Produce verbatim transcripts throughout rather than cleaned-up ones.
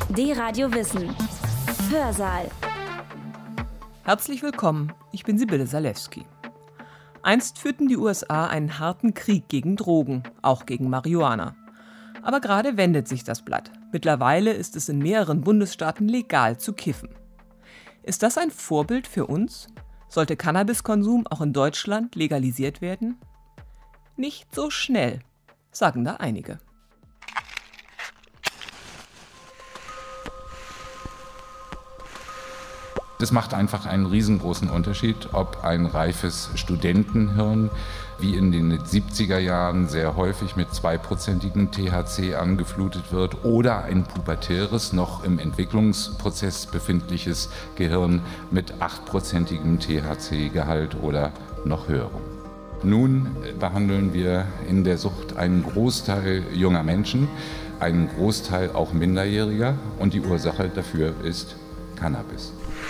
D-Radio Wissen. Hörsaal. Herzlich willkommen, ich bin Sibylle Salewski. Einst führten die U S A einen harten Krieg gegen Drogen, auch gegen Marihuana. Aber gerade wendet sich das Blatt. Mittlerweile ist es in mehreren Bundesstaaten legal zu kiffen. Ist das ein Vorbild für uns? Sollte Cannabiskonsum auch in Deutschland legalisiert werden? Nicht so schnell, sagen da einige. Das macht einfach einen riesengroßen Unterschied, ob ein reifes Studentenhirn wie in den siebziger Jahren sehr häufig mit zweiprozentigem T H C angeflutet wird oder ein pubertäres, noch im Entwicklungsprozess befindliches Gehirn mit achtprozentigem T H C-Gehalt oder noch höherem. Nun behandeln wir in der Sucht einen Großteil junger Menschen, einen Großteil auch Minderjähriger und die Ursache dafür ist Cannabis.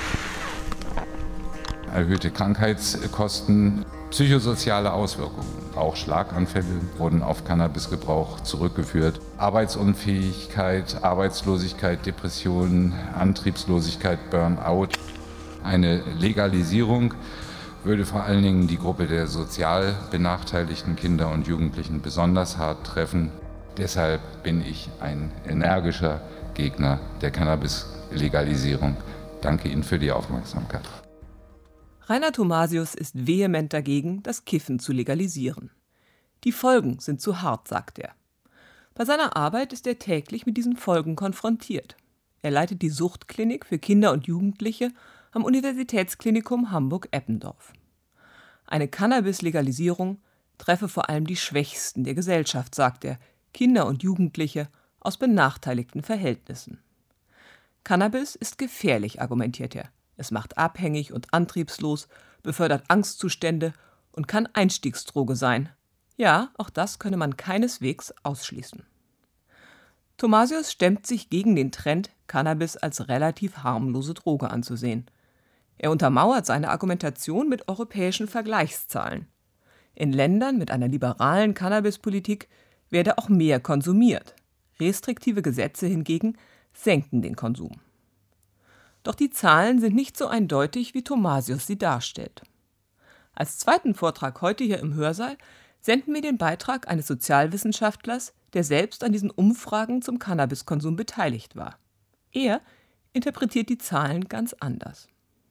Erhöhte Krankheitskosten, psychosoziale Auswirkungen, auch Schlaganfälle wurden auf Cannabisgebrauch zurückgeführt. Arbeitsunfähigkeit, Arbeitslosigkeit, Depressionen, Antriebslosigkeit, Burnout. Eine Legalisierung würde vor allen Dingen die Gruppe der sozial benachteiligten Kinder und Jugendlichen besonders hart treffen. Deshalb bin ich ein energischer Gegner der Cannabis-Legalisierung. Danke Ihnen für die Aufmerksamkeit. Rainer Thomasius ist vehement dagegen, das Kiffen zu legalisieren. Die Folgen sind zu hart, sagt er. Bei seiner Arbeit ist er täglich mit diesen Folgen konfrontiert. Er leitet die Suchtklinik für Kinder und Jugendliche am Universitätsklinikum Hamburg-Eppendorf. Eine Cannabis-Legalisierung treffe vor allem die Schwächsten der Gesellschaft, sagt er, Kinder und Jugendliche aus benachteiligten Verhältnissen. Cannabis ist gefährlich, argumentiert er. Es macht abhängig und antriebslos, befördert Angstzustände und kann Einstiegsdroge sein. Ja, auch das könne man keineswegs ausschließen. Thomasius stemmt sich gegen den Trend, Cannabis als relativ harmlose Droge anzusehen. Er untermauert seine Argumentation mit europäischen Vergleichszahlen. In Ländern mit einer liberalen Cannabispolitik werde auch mehr konsumiert. Restriktive Gesetze hingegen senken den Konsum. Doch die Zahlen sind nicht so eindeutig, wie Thomasius sie darstellt. Als zweiten Vortrag heute hier im Hörsaal senden wir den Beitrag eines Sozialwissenschaftlers, der selbst an diesen Umfragen zum Cannabiskonsum beteiligt war. Er interpretiert die Zahlen ganz anders.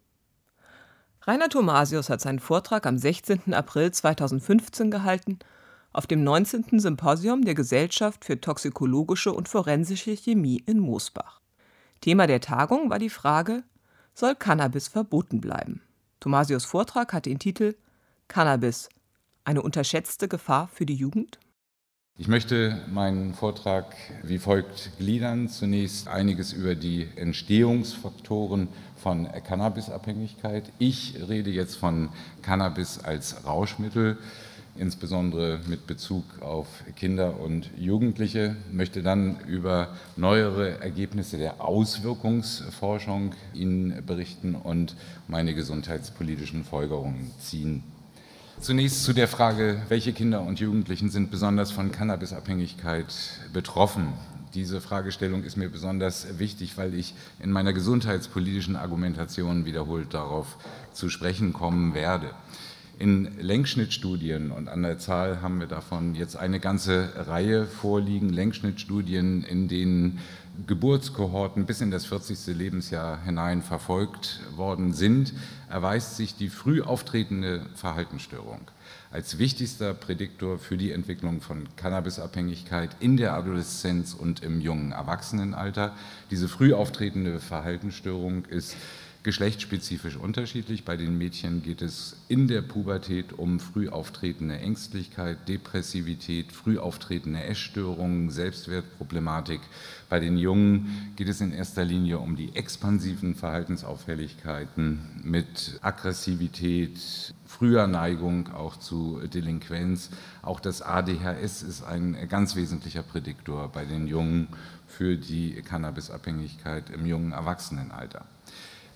Rainer Thomasius hat seinen Vortrag am sechzehnten April zweitausendfünfzehn gehalten auf dem neunzehnten Symposium der Gesellschaft für toxikologische und forensische Chemie in Mosbach. Thema der Tagung war die Frage, soll Cannabis verboten bleiben? Thomasius' Vortrag hatte den Titel Cannabis, eine unterschätzte Gefahr für die Jugend? Ich möchte meinen Vortrag wie folgt gliedern. Zunächst einiges über die Entstehungsfaktoren von Cannabisabhängigkeit. Ich rede jetzt von Cannabis als Rauschmittel, insbesondere mit Bezug auf Kinder und Jugendliche. Ich möchte dann über neuere Ergebnisse der Auswirkungsforschung Ihnen berichten und meine gesundheitspolitischen Folgerungen ziehen. Zunächst zu der Frage, welche Kinder und Jugendlichen sind besonders von Cannabisabhängigkeit betroffen. Diese Fragestellung ist mir besonders wichtig, weil ich in meiner gesundheitspolitischen Argumentation wiederholt darauf zu sprechen kommen werde. In Längsschnittstudien, und an der Zahl haben wir davon jetzt eine ganze Reihe vorliegen, Längsschnittstudien, in denen Geburtskohorten bis in das vierzigste Lebensjahr hinein verfolgt worden sind, erweist sich die früh auftretende Verhaltensstörung als wichtigster Prädiktor für die Entwicklung von Cannabisabhängigkeit in der Adoleszenz und im jungen Erwachsenenalter. Diese früh auftretende Verhaltensstörung ist geschlechtsspezifisch unterschiedlich. Bei den Mädchen geht es in der Pubertät um früh auftretende Ängstlichkeit, Depressivität, früh auftretende Essstörungen, Selbstwertproblematik. Bei den Jungen geht es in erster Linie um die expansiven Verhaltensauffälligkeiten mit Aggressivität, früher Neigung auch zu Delinquenz. Auch das A D H S ist ein ganz wesentlicher Prädiktor bei den Jungen für die Cannabisabhängigkeit im jungen Erwachsenenalter.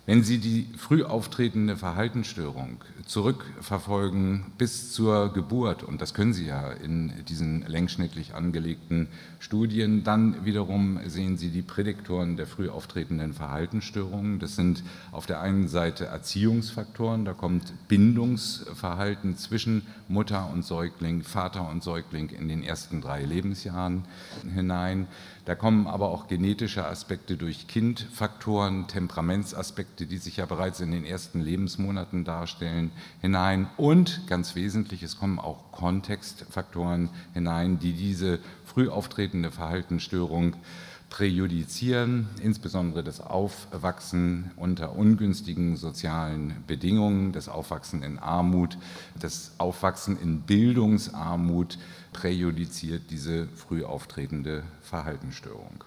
Wenn Sie die früh auftretende Verhaltensstörung zurückverfolgen bis zur Geburt, und das können Sie ja in diesen längsschnittlich angelegten Studien, dann wiederum sehen Sie die Prädiktoren der früh auftretenden Verhaltensstörungen. Das sind auf der einen Seite Erziehungsfaktoren, da kommt Bindungsverhalten zwischen Mutter und Säugling, Vater und Säugling in den ersten drei Lebensjahren hinein. Da kommen aber auch genetische Aspekte durch Kindfaktoren, Temperamentsaspekte, die sich ja bereits in den ersten Lebensmonaten darstellen, hinein. Und ganz wesentlich, es kommen auch Kontextfaktoren hinein, die diese früh auftretende Verhaltensstörung präjudizieren, insbesondere das Aufwachsen unter ungünstigen sozialen Bedingungen, das Aufwachsen in Armut, das Aufwachsen in Bildungsarmut präjudiziert diese früh auftretende Verhaltensstörung.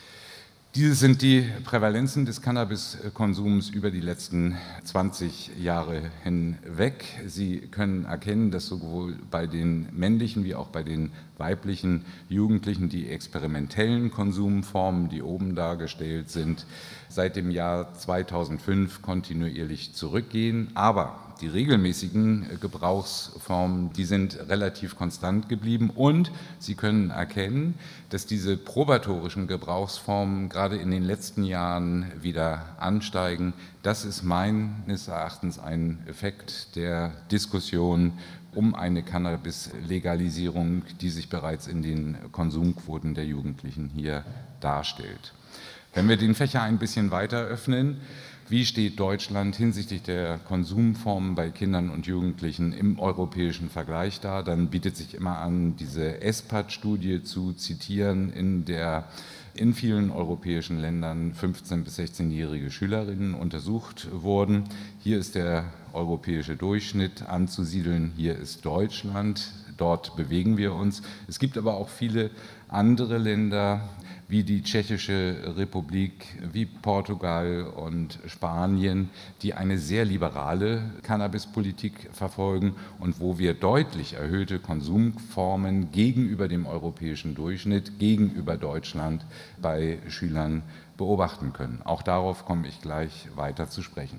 Diese sind die Prävalenzen des Cannabiskonsums über die letzten zwanzig Jahre hinweg. Sie können erkennen, dass sowohl bei den männlichen wie auch bei den weiblichen Jugendlichen die experimentellen Konsumformen, die oben dargestellt sind, seit dem Jahr zweitausendfünf kontinuierlich zurückgehen. Aber die regelmäßigen Gebrauchsformen, die sind relativ konstant geblieben, und Sie können erkennen, dass diese probatorischen Gebrauchsformen gerade in den letzten Jahren wieder ansteigen. Das ist meines Erachtens ein Effekt der Diskussion um eine Cannabis-Legalisierung, die sich bereits in den Konsumquoten der Jugendlichen hier darstellt. Wenn wir den Fächer ein bisschen weiter öffnen, wie steht Deutschland hinsichtlich der Konsumformen bei Kindern und Jugendlichen im europäischen Vergleich da? Dann bietet sich immer an, diese E S P A D-Studie zu zitieren, in der in vielen europäischen Ländern fünfzehn- bis sechzehnjährige Schülerinnen untersucht wurden. Hier ist der europäische Durchschnitt anzusiedeln, hier ist Deutschland, dort bewegen wir uns. Es gibt aber auch viele andere Länder, wie die Tschechische Republik, wie Portugal und Spanien, die eine sehr liberale Cannabispolitik verfolgen und wo wir deutlich erhöhte Konsumformen gegenüber dem europäischen Durchschnitt, gegenüber Deutschland bei Schülern beobachten können. Auch darauf komme ich gleich weiter zu sprechen.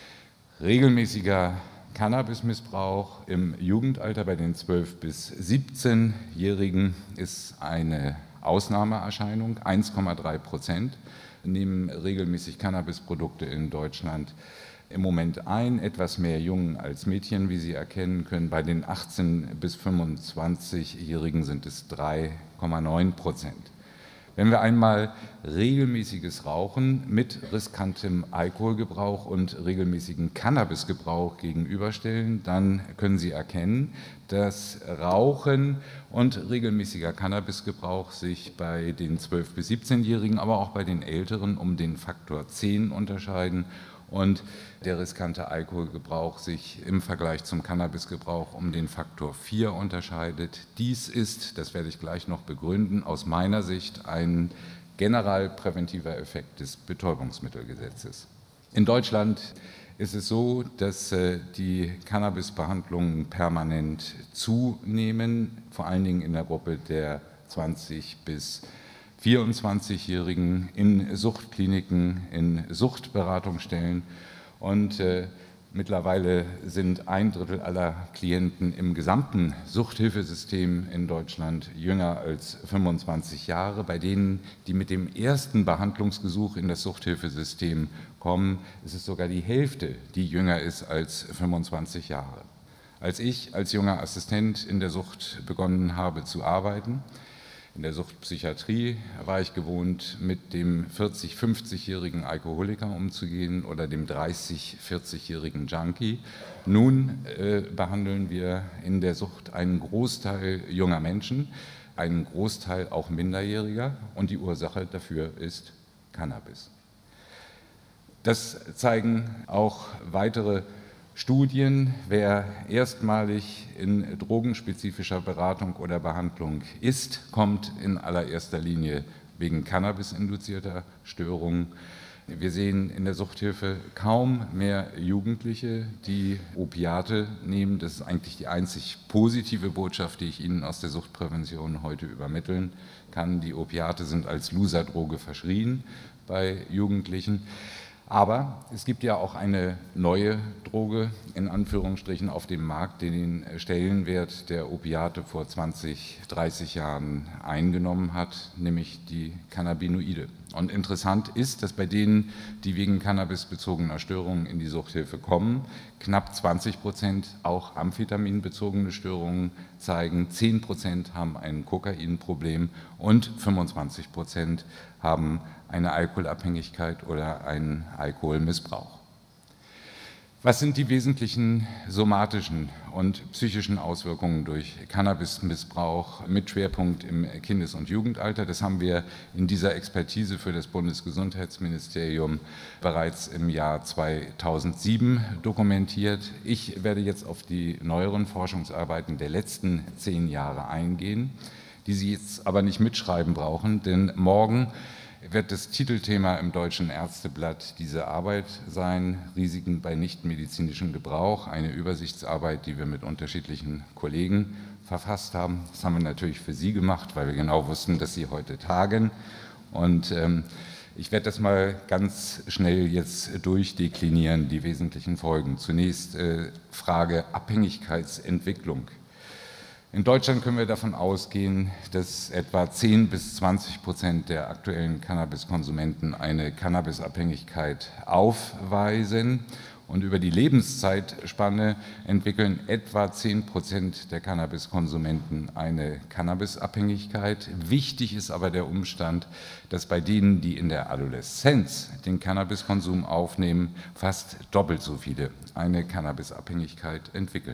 Regelmäßiger Cannabismissbrauch im Jugendalter bei den zwölf- bis siebzehnjährigen ist eine Ausnahmeerscheinung. eins Komma drei Prozent nehmen regelmäßig Cannabisprodukte in Deutschland im Moment ein, etwas mehr Jungen als Mädchen, wie Sie erkennen können. Bei den achtzehn- bis fünfundzwanzigjährigen sind es drei Komma neun Prozent. Wenn wir einmal regelmäßiges Rauchen mit riskantem Alkoholgebrauch und regelmäßigen Cannabisgebrauch gegenüberstellen, dann können Sie erkennen, dass Rauchen und regelmäßiger Cannabisgebrauch sich bei den zwölf- bis siebzehnjährigen, aber auch bei den Älteren um den Faktor zehn unterscheiden und der riskante Alkoholgebrauch sich im Vergleich zum Cannabisgebrauch um den Faktor vier unterscheidet. Dies ist, das werde ich gleich noch begründen, aus meiner Sicht ein generalpräventiver Effekt des Betäubungsmittelgesetzes. In Deutschland ist es so, dass die Cannabisbehandlungen permanent zunehmen, vor allen Dingen in der Gruppe der zwanzig- bis vierundzwanzigjährigen in Suchtkliniken, in Suchtberatungsstellen. Und äh, mittlerweile sind ein Drittel aller Klienten im gesamten Suchthilfesystem in Deutschland jünger als fünfundzwanzig Jahre. Bei denen, die mit dem ersten Behandlungsgesuch in das Suchthilfesystem kommen, ist es sogar die Hälfte, die jünger ist als fünfundzwanzig Jahre. Als ich als junger Assistent in der Sucht begonnen habe zu arbeiten, in der Suchtpsychiatrie, war ich gewohnt, mit dem vierzig-, fünfzigjährigen Alkoholiker umzugehen oder dem dreißig-, vierzigjährigen Junkie. Nun äh, behandeln wir in der Sucht einen Großteil junger Menschen, einen Großteil auch Minderjähriger, und die Ursache dafür ist Cannabis. Das zeigen auch weitere Studien. Wer erstmalig in drogenspezifischer Beratung oder Behandlung ist, kommt in allererster Linie wegen Cannabis-induzierter Störungen. Wir sehen in der Suchthilfe kaum mehr Jugendliche, die Opiate nehmen. Das ist eigentlich die einzig positive Botschaft, die ich Ihnen aus der Suchtprävention heute übermitteln kann. Die Opiate sind als Loserdroge verschrien bei Jugendlichen. Aber es gibt ja auch eine neue Droge, in Anführungsstrichen, auf dem Markt, die den Stellenwert der Opiate vor zwanzig, dreißig Jahren eingenommen hat, nämlich die Cannabinoide. Und interessant ist, dass bei denen, die wegen cannabisbezogener Störungen in die Suchthilfe kommen, knapp zwanzig Prozent auch amphetaminbezogene Störungen zeigen, zehn Prozent haben ein Kokainproblem und fünfundzwanzig Prozent haben eine Alkoholabhängigkeit oder einen Alkoholmissbrauch. Was sind die wesentlichen somatischen und psychischen Auswirkungen durch Cannabismissbrauch mit Schwerpunkt im Kindes- und Jugendalter? Das haben wir in dieser Expertise für das Bundesgesundheitsministerium bereits im Jahr zweitausendsieben dokumentiert. Ich werde jetzt auf die neueren Forschungsarbeiten der letzten zehn Jahre eingehen, die Sie jetzt aber nicht mitschreiben brauchen, denn morgen wird das Titelthema im Deutschen Ärzteblatt diese Arbeit sein, Risiken bei nichtmedizinischem Gebrauch, eine Übersichtsarbeit, die wir mit unterschiedlichen Kollegen verfasst haben. Das haben wir natürlich für Sie gemacht, weil wir genau wussten, dass Sie heute tagen. Und ähm, ich werde das mal ganz schnell jetzt durchdeklinieren, die wesentlichen Folgen. Zunächst äh, Frage Abhängigkeitsentwicklung. In Deutschland können wir davon ausgehen, dass etwa zehn bis zwanzig Prozent der aktuellen Cannabiskonsumenten eine Cannabisabhängigkeit aufweisen. Und über die Lebenszeitspanne entwickeln etwa zehn Prozent der Cannabiskonsumenten eine Cannabisabhängigkeit. Wichtig ist aber der Umstand, dass bei denen, die in der Adoleszenz den Cannabiskonsum aufnehmen, fast doppelt so viele eine Cannabisabhängigkeit entwickeln.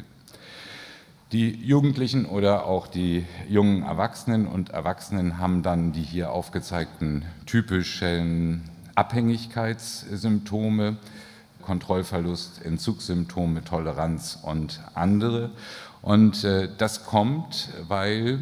Die Jugendlichen oder auch die jungen Erwachsenen und Erwachsenen haben dann die hier aufgezeigten typischen Abhängigkeitssymptome, Kontrollverlust, Entzugssymptome, Toleranz und andere. Und äh, das kommt, weil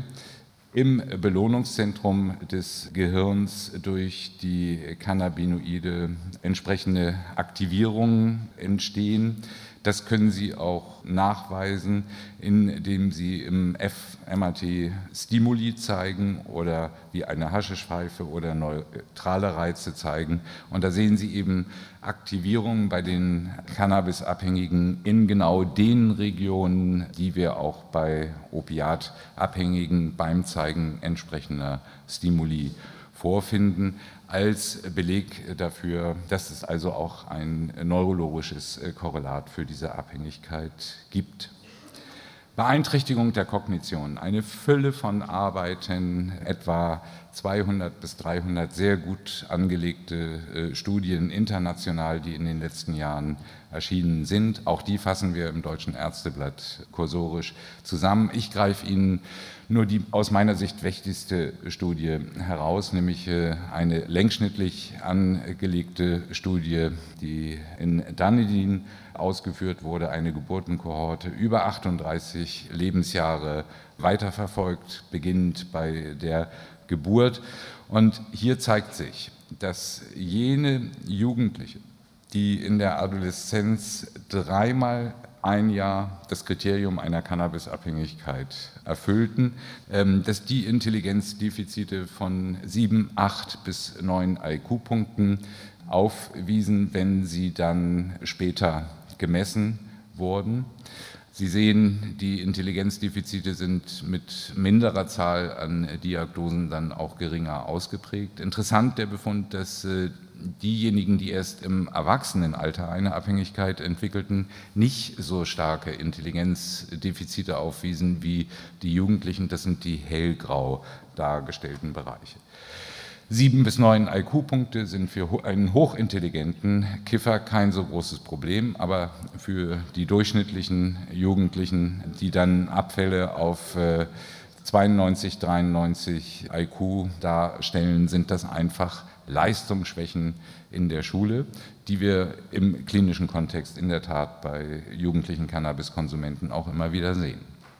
im Belohnungszentrum des Gehirns durch die Cannabinoide entsprechende Aktivierungen entstehen. Das können Sie auch nachweisen, indem Sie im F M R T Stimuli zeigen oder wie eine Haschischpfeife oder neutrale Reize zeigen. Und da sehen Sie eben Aktivierungen bei den Cannabisabhängigen in genau den Regionen, die wir auch bei Opiatabhängigen beim Zeigen entsprechender Stimuli vorfinden, als Beleg dafür, dass es also auch ein neurologisches Korrelat für diese Abhängigkeit gibt. Beeinträchtigung der Kognition. Eine Fülle von Arbeiten, etwa zweihundert bis dreihundert sehr gut angelegte Studien international, die in den letzten Jahren erschienen sind. Auch die fassen wir im Deutschen Ärzteblatt kursorisch zusammen. Ich greife Ihnen nur die aus meiner Sicht wichtigste Studie heraus, nämlich eine längsschnittlich angelegte Studie, die in Dunedin ausgeführt wurde, eine Geburtenkohorte über achtunddreißig Lebensjahre weiterverfolgt, beginnend bei der Geburt. Und hier zeigt sich, dass jene Jugendliche, die in der Adoleszenz dreimal ein Jahr das Kriterium einer Cannabisabhängigkeit erfüllten, dass die Intelligenzdefizite von sieben, acht bis neun I Q-Punkten aufwiesen, wenn sie dann später gemessen wurden. Sie sehen, die Intelligenzdefizite sind mit minderer Zahl an Diagnosen dann auch geringer ausgeprägt. Interessant der Befund, dass diejenigen, die erst im Erwachsenenalter eine Abhängigkeit entwickelten, nicht so starke Intelligenzdefizite aufwiesen wie die Jugendlichen. Das sind die hellgrau dargestellten Bereiche. Sieben bis neun I Q-Punkte sind für einen hochintelligenten Kiffer kein so großes Problem, aber für die durchschnittlichen Jugendlichen, die dann Abfälle auf zweiundneunzig, dreiundneunzig I Q darstellen, sind das einfach Leistungsschwächen in der Schule, die wir im klinischen Kontext in der Tat bei jugendlichen Cannabiskonsumenten auch immer wieder sehen.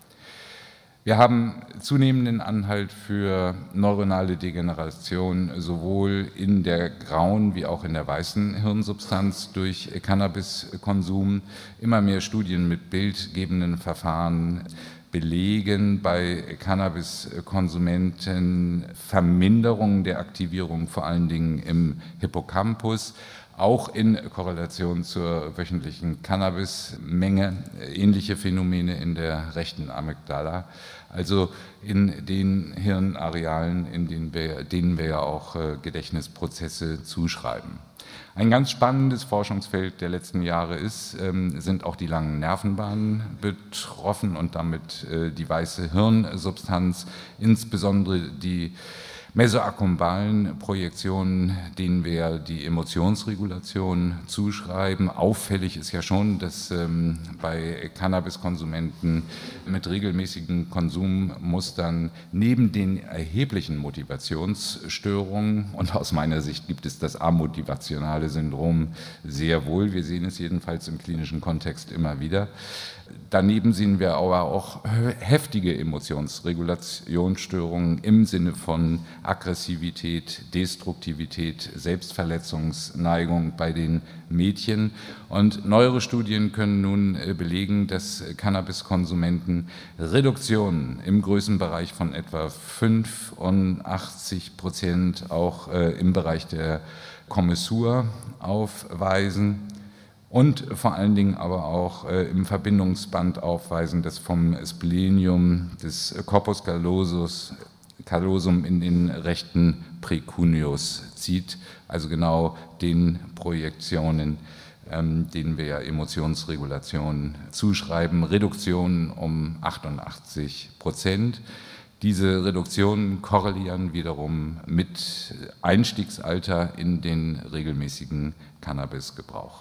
Wir haben zunehmenden Anhalt für neuronale Degeneration sowohl in der grauen wie auch in der weißen Hirnsubstanz durch Cannabiskonsum. Immer mehr Studien mit bildgebenden Verfahren belegen bei Cannabiskonsumenten Verminderung der Aktivierung, vor allen Dingen im Hippocampus, auch in Korrelation zur wöchentlichen Cannabismenge, ähnliche Phänomene in der rechten Amygdala, also in den Hirnarealen, in denen wir, denen wir ja auch Gedächtnisprozesse zuschreiben. Ein ganz spannendes Forschungsfeld der letzten Jahre ist, ähm, sind auch die langen Nervenbahnen betroffen und damit äh, die weiße Hirnsubstanz, insbesondere die mesoakkumbalen Projektionen, denen wir die Emotionsregulation zuschreiben. Auffällig ist ja schon, dass ähm, bei Cannabiskonsumenten mit regelmäßigen Konsummustern neben den erheblichen Motivationsstörungen, und aus meiner Sicht gibt es das amotivationale Syndrom sehr wohl, wir sehen es jedenfalls im klinischen Kontext immer wieder, daneben sehen wir aber auch heftige Emotionsregulationsstörungen im Sinne von Aggressivität, Destruktivität, Selbstverletzungsneigung bei den Mädchen. Und neuere Studien können nun belegen, dass Cannabiskonsumenten Reduktionen im Größenbereich von etwa fünfundachtzig Prozent auch im Bereich der Kommissur aufweisen. Und vor allen Dingen aber auch äh, im Verbindungsband aufweisen, das vom Splenium des Corpus callosum in den rechten Precuneus zieht, also genau den Projektionen, ähm, denen wir ja Emotionsregulation zuschreiben, Reduktionen um achtundachtzig Prozent. Diese Reduktionen korrelieren wiederum mit Einstiegsalter in den regelmäßigen Cannabisgebrauch.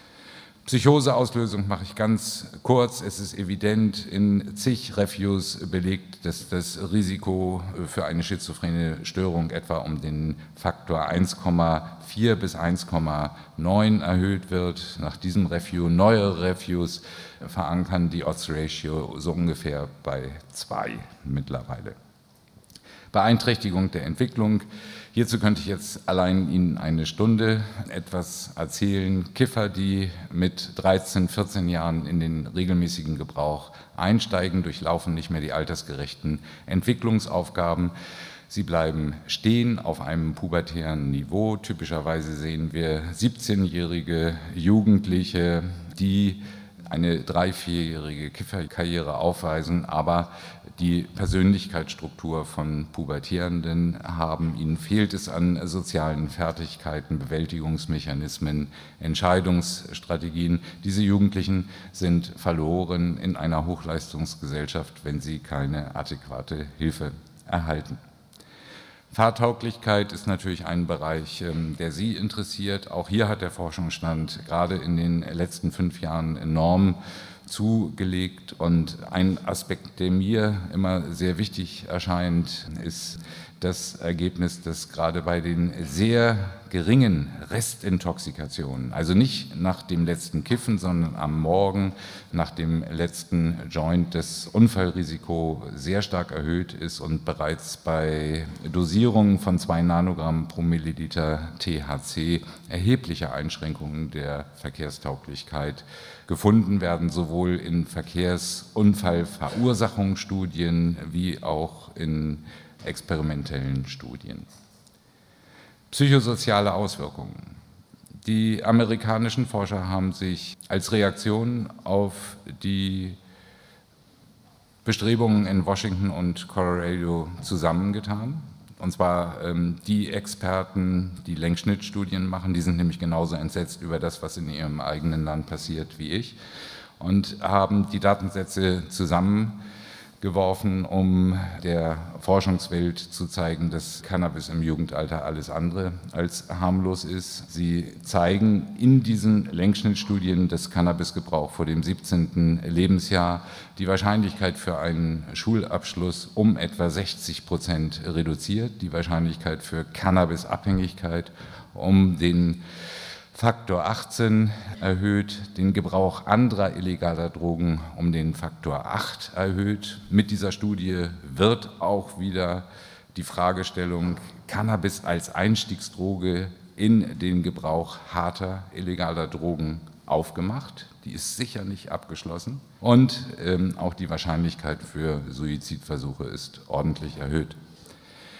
Psychoseauslösung mache ich ganz kurz. Es ist evident in zig Reviews belegt, dass das Risiko für eine schizophrene Störung etwa um den Faktor eins Komma vier bis eins Komma neun erhöht wird. Nach diesem Review, neuere Reviews verankern die Odds Ratio so ungefähr bei zwei mittlerweile. Beeinträchtigung der Entwicklung. Hierzu könnte ich jetzt allein Ihnen eine Stunde etwas erzählen. Kiffer, die mit dreizehn, vierzehn Jahren in den regelmäßigen Gebrauch einsteigen, durchlaufen nicht mehr die altersgerechten Entwicklungsaufgaben. Sie bleiben stehen auf einem pubertären Niveau. Typischerweise sehen wir siebzehnjährige Jugendliche, die eine drei-, vierjährige Kifferkarriere aufweisen, aber die Persönlichkeitsstruktur von Pubertierenden haben. Ihnen fehlt es an sozialen Fertigkeiten, Bewältigungsmechanismen, Entscheidungsstrategien. Diese Jugendlichen sind verloren in einer Hochleistungsgesellschaft, wenn sie keine adäquate Hilfe erhalten. Fahrtauglichkeit ist natürlich ein Bereich, der Sie interessiert. Auch hier hat der Forschungsstand gerade in den letzten fünf Jahren enorm zugelegt. Und ein Aspekt, der mir immer sehr wichtig erscheint, ist das Ergebnis, dass gerade bei den sehr geringen Restintoxikationen, also nicht nach dem letzten Kiffen, sondern am Morgen nach dem letzten Joint, das Unfallrisiko sehr stark erhöht ist und bereits bei Dosierungen von zwei Nanogramm pro Milliliter T H C erhebliche Einschränkungen der Verkehrstauglichkeit gefunden werden, sowohl in Verkehrsunfallverursachungsstudien wie auch in experimentellen Studien. Psychosoziale Auswirkungen. Die amerikanischen Forscher haben sich als Reaktion auf die Bestrebungen in Washington und Colorado zusammengetan. Und zwar ähm, die Experten, die Längsschnittstudien machen, die sind nämlich genauso entsetzt über das, was in ihrem eigenen Land passiert wie ich, und haben die Datensätze zusammengeworfen, um der Forschungswelt zu zeigen, dass Cannabis im Jugendalter alles andere als harmlos ist. Sie zeigen in diesen Längsschnittstudien, dass Cannabisgebrauch vor dem siebzehnten Lebensjahr die Wahrscheinlichkeit für einen Schulabschluss um etwa sechzig Prozent reduziert, die Wahrscheinlichkeit für Cannabisabhängigkeit um den Faktor achtzehn erhöht, den Gebrauch anderer illegaler Drogen um den Faktor acht erhöht. Mit dieser Studie wird auch wieder die Fragestellung Cannabis als Einstiegsdroge in den Gebrauch harter illegaler Drogen aufgemacht. Die ist sicher nicht abgeschlossen. Und ähm, auch die Wahrscheinlichkeit für Suizidversuche ist ordentlich erhöht.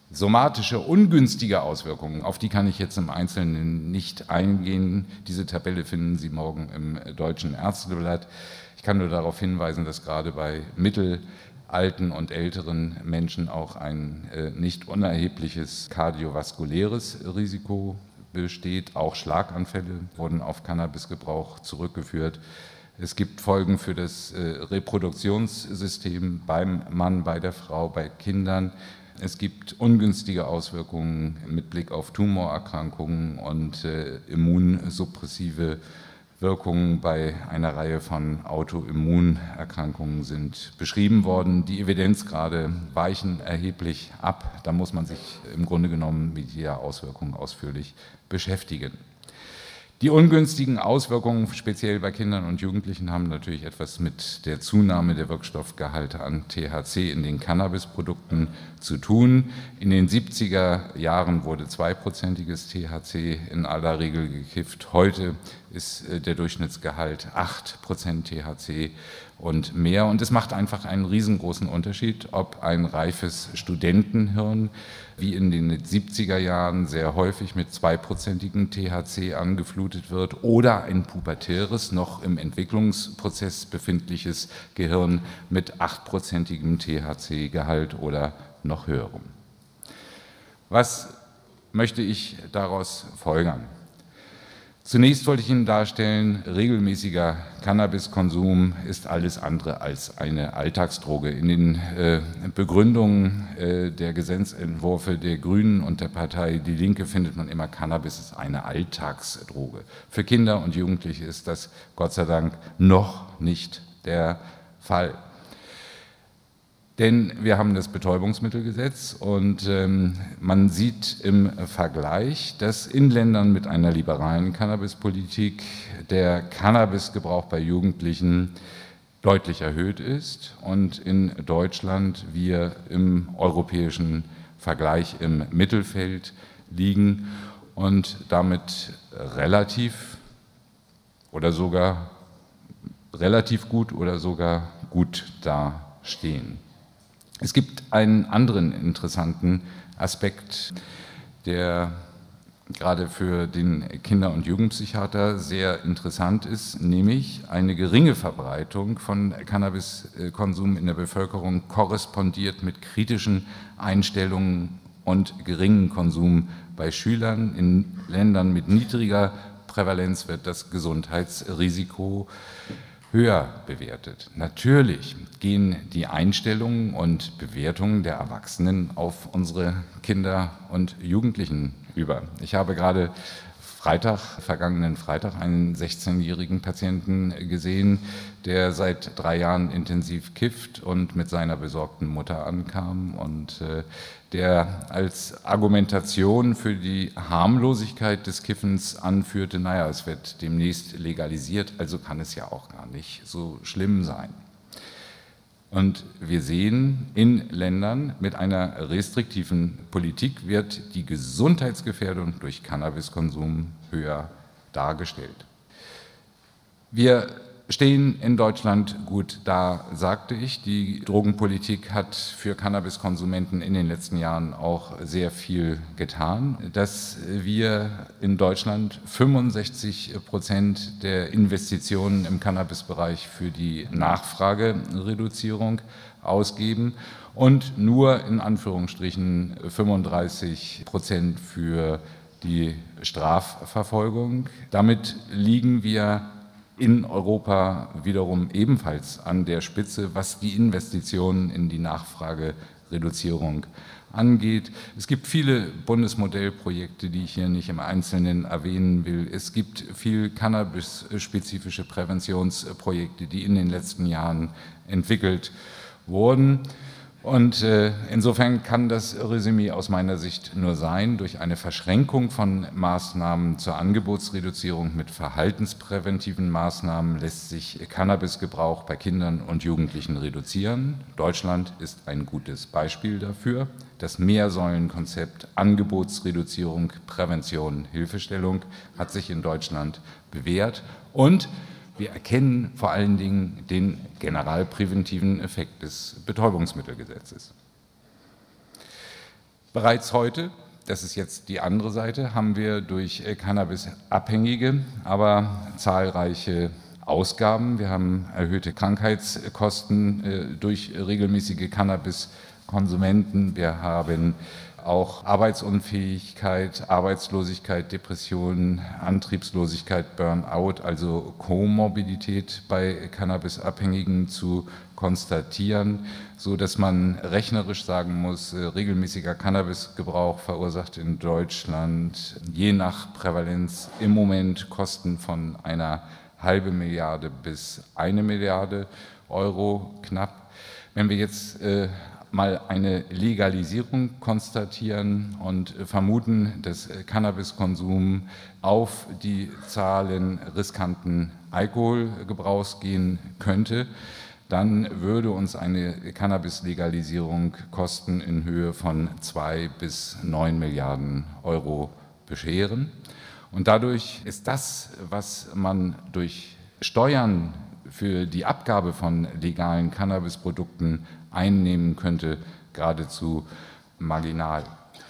Somatische ungünstige Auswirkungen, auf die kann ich jetzt im Einzelnen nicht eingehen. Diese Tabelle finden Sie morgen im Deutschen Ärzteblatt. Ich kann nur darauf hinweisen, dass gerade bei mittelalten und älteren Menschen auch ein äh, nicht unerhebliches kardiovaskuläres Risiko besteht. Auch Schlaganfälle wurden auf Cannabisgebrauch zurückgeführt. Es gibt Folgen für das äh, Reproduktionssystem beim Mann, bei der Frau, bei Kindern. Es gibt ungünstige Auswirkungen mit Blick auf Tumorerkrankungen und äh, immunsuppressive Wirkungen bei einer Reihe von Autoimmunerkrankungen sind beschrieben worden. Die Evidenzgrade weichen erheblich ab. Da muss man sich im Grunde genommen mit jeder Auswirkung ausführlich beschäftigen. Die ungünstigen Auswirkungen, speziell bei Kindern und Jugendlichen, haben natürlich etwas mit der Zunahme der Wirkstoffgehalte an T H C in den Cannabisprodukten zu tun. In den siebziger Jahren wurde zweiprozentiges T H C in aller Regel gekifft. Heute ist der Durchschnittsgehalt acht Prozent T H C und mehr. Und es macht einfach einen riesengroßen Unterschied, ob ein reifes Studentenhirn wie in den siebziger Jahren sehr häufig mit zweiprozentigem T H C angeflutet wird oder ein pubertäres, noch im Entwicklungsprozess befindliches Gehirn mit achtprozentigem T H C-Gehalt oder noch höherem. Was möchte ich daraus folgern? Zunächst wollte ich Ihnen darstellen, regelmäßiger Cannabiskonsum ist alles andere als eine Alltagsdroge. In den äh, Begründungen äh, der Gesetzentwürfe der Grünen und der Partei Die Linke findet man immer, Cannabis ist eine Alltagsdroge. Für Kinder und Jugendliche ist das Gott sei Dank noch nicht der Fall. Denn wir haben das Betäubungsmittelgesetz und ähm, man sieht im Vergleich, dass in Ländern mit einer liberalen Cannabispolitik der Cannabisgebrauch bei Jugendlichen deutlich erhöht ist und in Deutschland wir im europäischen Vergleich im Mittelfeld liegen und damit relativ oder sogar relativ gut oder sogar gut dastehen. Es gibt einen anderen interessanten Aspekt, der gerade für den Kinder- und Jugendpsychiater sehr interessant ist, nämlich eine geringe Verbreitung von Cannabiskonsum in der Bevölkerung korrespondiert mit kritischen Einstellungen und geringem Konsum bei Schülern. In Ländern mit niedriger Prävalenz wird das Gesundheitsrisiko höher bewertet. Natürlich gehen die Einstellungen und Bewertungen der Erwachsenen auf unsere Kinder und Jugendlichen über. Ich habe gerade Freitag, vergangenen Freitag, einen sechzehnjährigen Patienten gesehen, der seit drei Jahren intensiv kifft und mit seiner besorgten Mutter ankam und äh, der als Argumentation für die Harmlosigkeit des Kiffens anführte, naja, es wird demnächst legalisiert, also kann es ja auch gar nicht so schlimm sein. Und wir sehen, in Ländern mit einer restriktiven Politik wird die Gesundheitsgefährdung durch Cannabiskonsum höher dargestellt. Wir stehen in Deutschland gut da, sagte ich. Die Drogenpolitik hat für Cannabiskonsumenten in den letzten Jahren auch sehr viel getan. Dass wir in Deutschland fünfundsechzig Prozent der Investitionen im Cannabisbereich für die Nachfragereduzierung ausgeben und nur in Anführungsstrichen fünfunddreißig Prozent für die Strafverfolgung. Damit liegen wir in Europa wiederum ebenfalls an der Spitze, was die Investitionen in die Nachfragereduzierung angeht. Es gibt viele Bundesmodellprojekte, die ich hier nicht im Einzelnen erwähnen will. Es gibt viel cannabis-spezifische Präventionsprojekte, die in den letzten Jahren entwickelt wurden. Und äh, insofern kann das Resümee aus meiner Sicht nur sein, durch eine Verschränkung von Maßnahmen zur Angebotsreduzierung mit verhaltenspräventiven Maßnahmen lässt sich Cannabisgebrauch bei Kindern und Jugendlichen reduzieren. Deutschland ist ein gutes Beispiel dafür. Das Mehrsäulenkonzept Angebotsreduzierung, Prävention, Hilfestellung hat sich in Deutschland bewährt und wir erkennen vor allen Dingen den generalpräventiven Effekt des Betäubungsmittelgesetzes. Bereits heute, das ist jetzt die andere Seite, haben wir durch Cannabis-Abhängige aber zahlreiche Ausgaben. Wir haben erhöhte Krankheitskosten äh, durch regelmäßige Cannabiskonsumenten. Wir haben auch Arbeitsunfähigkeit, Arbeitslosigkeit, Depressionen, Antriebslosigkeit, Burnout, also Komorbidität bei Cannabisabhängigen zu konstatieren, so dass man rechnerisch sagen muss, regelmäßiger Cannabisgebrauch verursacht in Deutschland je nach Prävalenz im Moment Kosten von einer halbe Milliarde bis eine Milliarde Euro knapp. Wenn wir jetzt äh, mal eine Legalisierung konstatieren und vermuten, dass Cannabiskonsum auf die Zahlen riskanten Alkoholgebrauchs gehen könnte, dann würde uns eine Cannabis-Legalisierung kosten in Höhe von zwei bis neun Milliarden Euro bescheren. Und dadurch ist das, was man durch Steuern für die Abgabe von legalen Cannabisprodukten einnehmen könnte, geradezu marginal.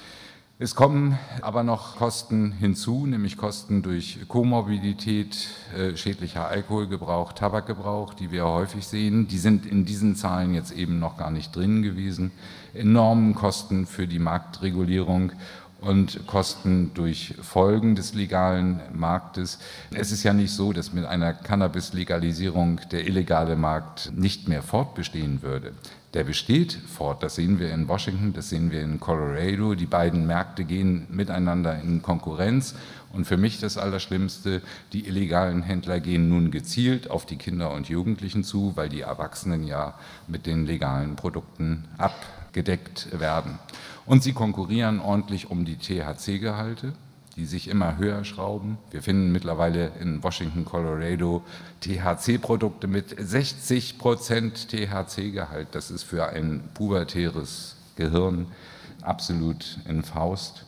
Es kommen aber noch Kosten hinzu, nämlich Kosten durch Komorbidität, äh, schädlicher Alkoholgebrauch, Tabakgebrauch, die wir häufig sehen. Die sind in diesen Zahlen jetzt eben noch gar nicht drin gewesen. Enormen Kosten für die Marktregulierung und Kosten durch Folgen des legalen Marktes. Es ist ja nicht so, dass mit einer Cannabis-Legalisierung der illegale Markt nicht mehr fortbestehen würde. Der besteht fort, das sehen wir in Washington, das sehen wir in Colorado. Die beiden Märkte gehen miteinander in Konkurrenz. Und für mich das Allerschlimmste, die illegalen Händler gehen nun gezielt auf die Kinder und Jugendlichen zu, weil die Erwachsenen ja mit den legalen Produkten abgedeckt werden. Und sie konkurrieren ordentlich um die T H C-Gehalte, die sich immer höher schrauben. Wir finden mittlerweile in Washington, Colorado T H C-Produkte mit sechzig Prozent T H C-Gehalt. Das ist für ein pubertäres Gehirn absolut in Faust.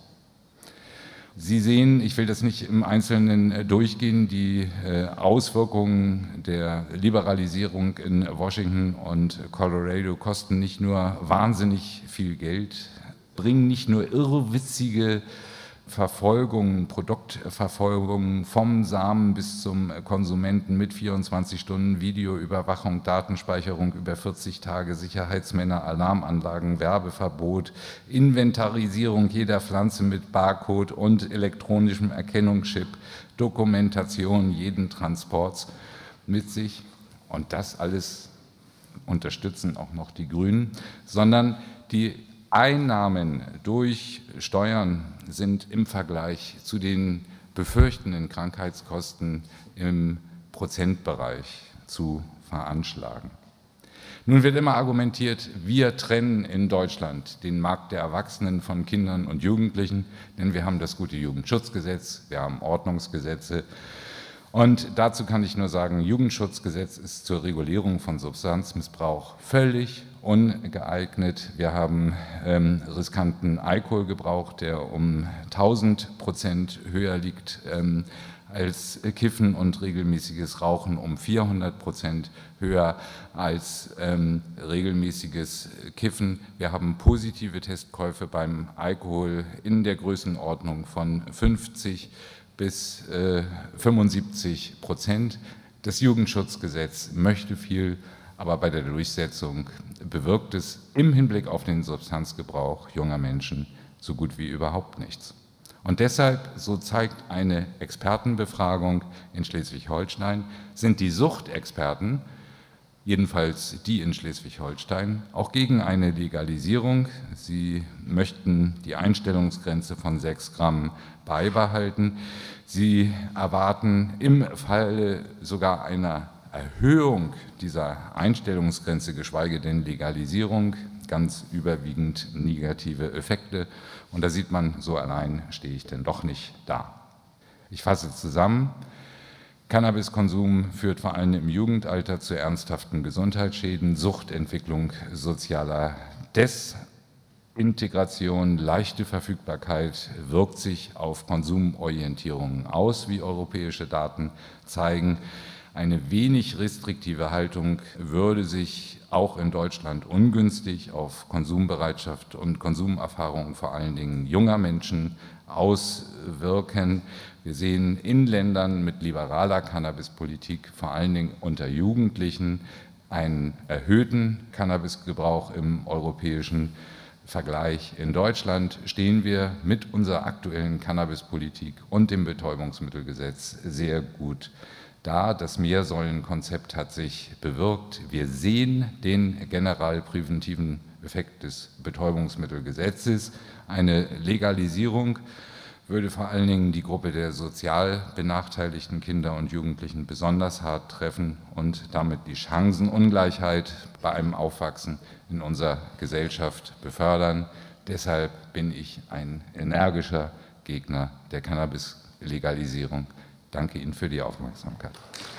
Sie sehen, ich will das nicht im Einzelnen durchgehen, die Auswirkungen der Liberalisierung in Washington und Colorado kosten nicht nur wahnsinnig viel Geld, bringen nicht nur irrwitzige Verfolgung, Produktverfolgung vom Samen bis zum Konsumenten mit vierundzwanzig Stunden Videoüberwachung, Datenspeicherung über vierzig Tage, Sicherheitsmänner, Alarmanlagen, Werbeverbot, Inventarisierung jeder Pflanze mit Barcode und elektronischem Erkennungschip, Dokumentation jeden Transports mit sich. Und das alles unterstützen auch noch die Grünen, sondern die Einnahmen durch Steuern sind im Vergleich zu den befürchtenden Krankheitskosten im Prozentbereich zu veranschlagen. Nun wird immer argumentiert, wir trennen in Deutschland den Markt der Erwachsenen von Kindern und Jugendlichen, denn wir haben das gute Jugendschutzgesetz, wir haben Ordnungsgesetze. Und dazu kann ich nur sagen, Jugendschutzgesetz ist zur Regulierung von Substanzmissbrauch völlig ungeeignet. Wir haben ähm, riskanten Alkoholgebrauch, der um tausend Prozent höher liegt ähm, als Kiffen, und regelmäßiges Rauchen um vierhundert Prozent höher als ähm, regelmäßiges Kiffen. Wir haben positive Testkäufe beim Alkohol in der Größenordnung von fünfzig bis äh, fünfundsiebzig Prozent. Das Jugendschutzgesetz möchte viel, aber bei der Durchsetzung bewirkt es im Hinblick auf den Substanzgebrauch junger Menschen so gut wie überhaupt nichts. Und deshalb, so zeigt eine Expertenbefragung in Schleswig-Holstein, sind die Suchtexperten, jedenfalls die in Schleswig-Holstein, auch gegen eine Legalisierung. Sie möchten die Einstellungsgrenze von sechs Gramm beibehalten. Sie erwarten im Falle sogar einer Erhöhung dieser Einstellungsgrenze, geschweige denn Legalisierung, ganz überwiegend negative Effekte. Und da sieht man, so allein stehe ich denn doch nicht da. Ich fasse zusammen. Cannabiskonsum führt vor allem im Jugendalter zu ernsthaften Gesundheitsschäden, Suchtentwicklung, sozialer Desintegration, leichte Verfügbarkeit wirkt sich auf Konsumorientierungen aus, wie europäische Daten zeigen. Eine wenig restriktive Haltung würde sich auch in Deutschland ungünstig auf Konsumbereitschaft und Konsumerfahrung vor allen Dingen junger Menschen auswirken. Wir sehen in Ländern mit liberaler Cannabispolitik, vor allen Dingen unter Jugendlichen, einen erhöhten Cannabisgebrauch im europäischen Vergleich. In Deutschland stehen wir mit unserer aktuellen Cannabispolitik und dem Betäubungsmittelgesetz sehr gut da. Das Mehrsäulenkonzept hat sich bewirkt. Wir sehen den generalpräventiven Effekt des Betäubungsmittelgesetzes. Eine Legalisierung würde vor allen Dingen die Gruppe der sozial benachteiligten Kinder und Jugendlichen besonders hart treffen und damit die Chancenungleichheit bei einem Aufwachsen in unserer Gesellschaft befördern. Deshalb bin ich ein energischer Gegner der Cannabis-Legalisierung. Danke Ihnen für die Aufmerksamkeit.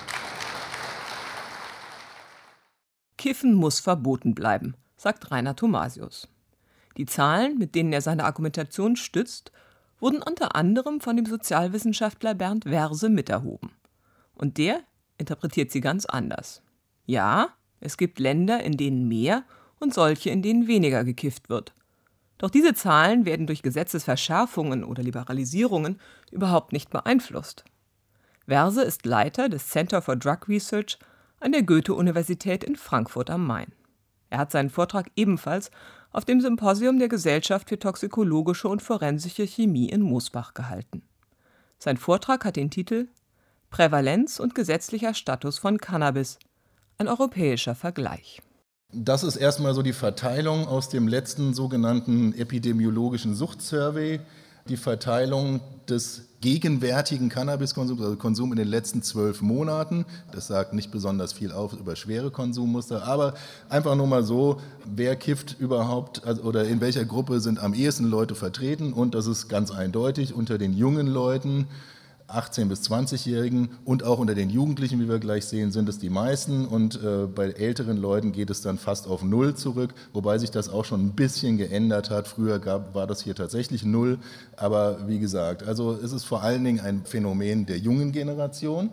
Kiffen muss verboten bleiben, sagt Rainer Thomasius. Die Zahlen, mit denen er seine Argumentation stützt, wurden unter anderem von dem Sozialwissenschaftler Bernd Werse miterhoben. Und der interpretiert sie ganz anders. Ja, es gibt Länder, in denen mehr und solche, in denen weniger gekifft wird. Doch diese Zahlen werden durch Gesetzesverschärfungen oder Liberalisierungen überhaupt nicht beeinflusst. Werse ist Leiter des Center for Drug Research an der Goethe-Universität in Frankfurt am Main. Er hat seinen Vortrag ebenfalls auf dem Symposium der Gesellschaft für toxikologische und forensische Chemie in Mosbach gehalten. Sein Vortrag hat den Titel »Prävalenz und gesetzlicher Status von Cannabis – ein europäischer Vergleich«. Das ist erstmal so die Verteilung aus dem letzten sogenannten epidemiologischen Suchtsurvey, die Verteilung des gegenwärtigen Cannabiskonsums, also Konsum in den letzten zwölf Monaten. Das sagt nicht besonders viel auf über schwere Konsummuster, aber einfach nur mal so, wer kifft überhaupt also, oder in welcher Gruppe sind am ehesten Leute vertreten, und das ist ganz eindeutig unter den jungen Leuten, achtzehn- bis zwanzigjährigen, und auch unter den Jugendlichen, wie wir gleich sehen, sind es die meisten, und äh, bei älteren Leuten geht es dann fast auf Null zurück, wobei sich das auch schon ein bisschen geändert hat. Früher gab, war das hier tatsächlich Null, aber wie gesagt, also es ist vor allen Dingen ein Phänomen der jungen Generation.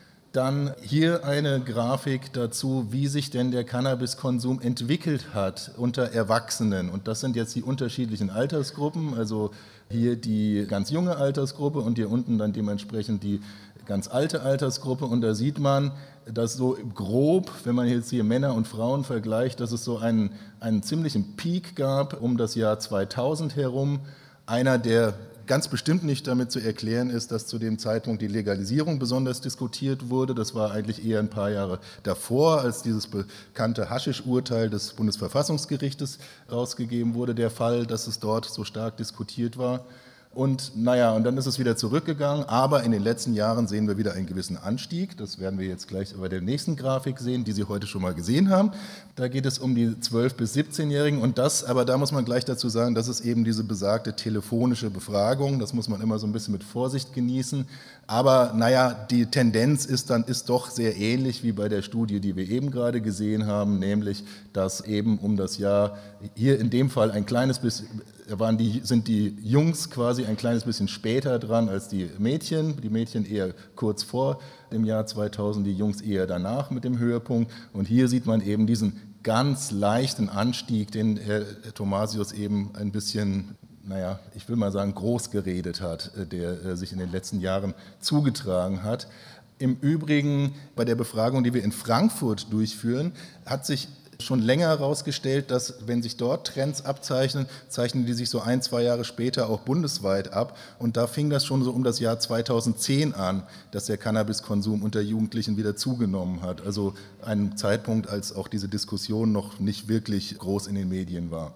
Dann hier eine Grafik dazu, wie sich denn der Cannabiskonsum entwickelt hat unter Erwachsenen, und das sind jetzt die unterschiedlichen Altersgruppen, also hier die ganz junge Altersgruppe und hier unten dann dementsprechend die ganz alte Altersgruppe, und da sieht man, dass so grob, wenn man jetzt hier Männer und Frauen vergleicht, dass es so einen, einen ziemlichen Peak gab um das Jahr zweitausend herum. Einer, der ganz bestimmt nicht damit zu erklären ist, dass zu dem Zeitpunkt die Legalisierung besonders diskutiert wurde. Das war eigentlich eher ein paar Jahre davor, als dieses bekannte Haschisch-Urteil des Bundesverfassungsgerichtes rausgegeben wurde, der Fall, dass es dort so stark diskutiert war. Und naja, und dann ist es wieder zurückgegangen, aber in den letzten Jahren sehen wir wieder einen gewissen Anstieg. Das werden wir jetzt gleich bei der nächsten Grafik sehen, die Sie heute schon mal gesehen haben. Da geht es um die zwölf- bis siebzehnjährigen, und das, aber da muss man gleich dazu sagen, das ist eben diese besagte telefonische Befragung. Das muss man immer so ein bisschen mit Vorsicht genießen. Aber naja, die Tendenz ist dann ist doch sehr ähnlich wie bei der Studie, die wir eben gerade gesehen haben, nämlich, dass eben um das Jahr, hier in dem Fall ein kleines bisschen, waren die, sind die Jungs quasi ein kleines bisschen später dran als die Mädchen. Die Mädchen eher kurz vor dem Jahr zweitausend, die Jungs eher danach mit dem Höhepunkt. Und hier sieht man eben diesen ganz leichten Anstieg, den Herr Thomasius eben ein bisschen, naja, ich will mal sagen, groß geredet hat, der sich in den letzten Jahren zugetragen hat. Im Übrigen, bei der Befragung, die wir in Frankfurt durchführen, hat sich schon länger herausgestellt, dass wenn sich dort Trends abzeichnen, zeichnen die sich so ein, zwei Jahre später auch bundesweit ab. Und da fing das schon so um das Jahr zweitausendzehn an, dass der Cannabiskonsum unter Jugendlichen wieder zugenommen hat. Also ein Zeitpunkt, als auch diese Diskussion noch nicht wirklich groß in den Medien war.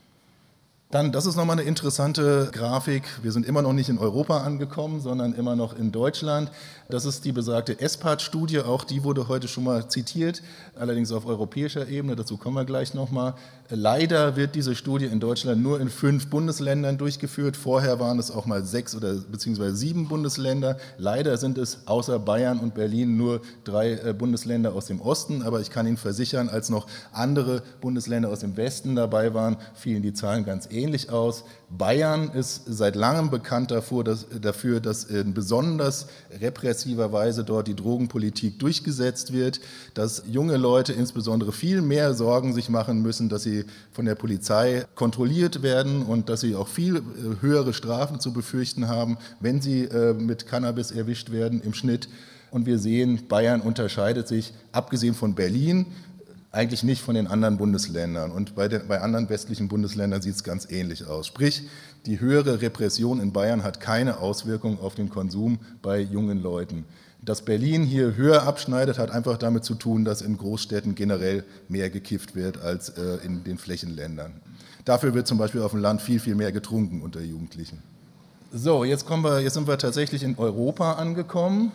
Dann, das ist nochmal eine interessante Grafik. Wir sind immer noch nicht in Europa angekommen, sondern immer noch in Deutschland. Das ist die besagte E S P A D-Studie, auch die wurde heute schon mal zitiert, allerdings auf europäischer Ebene, dazu kommen wir gleich nochmal. Leider wird diese Studie in Deutschland nur in fünf Bundesländern durchgeführt. Vorher waren es auch mal sechs oder beziehungsweise sieben Bundesländer. Leider sind es außer Bayern und Berlin nur drei Bundesländer aus dem Osten, aber ich kann Ihnen versichern, als noch andere Bundesländer aus dem Westen dabei waren, fielen die Zahlen ganz ähnlich ähnlich aus. Bayern ist seit langem bekannt dafür, dass, dafür, dass in besonders repressiver Weise dort die Drogenpolitik durchgesetzt wird, dass junge Leute insbesondere viel mehr Sorgen sich machen müssen, dass sie von der Polizei kontrolliert werden und dass sie auch viel höhere Strafen zu befürchten haben, wenn sie mit Cannabis erwischt werden im Schnitt. Und wir sehen, Bayern unterscheidet sich, abgesehen von Berlin, eigentlich nicht von den anderen Bundesländern. Und bei, den, bei anderen westlichen Bundesländern sieht es ganz ähnlich aus. Sprich, die höhere Repression in Bayern hat keine Auswirkung auf den Konsum bei jungen Leuten. Dass Berlin hier höher abschneidet, hat einfach damit zu tun, dass in Großstädten generell mehr gekifft wird als äh, in den Flächenländern. Dafür wird zum Beispiel auf dem Land viel, viel mehr getrunken unter Jugendlichen. So, jetzt, kommen wir, jetzt sind wir tatsächlich in Europa angekommen.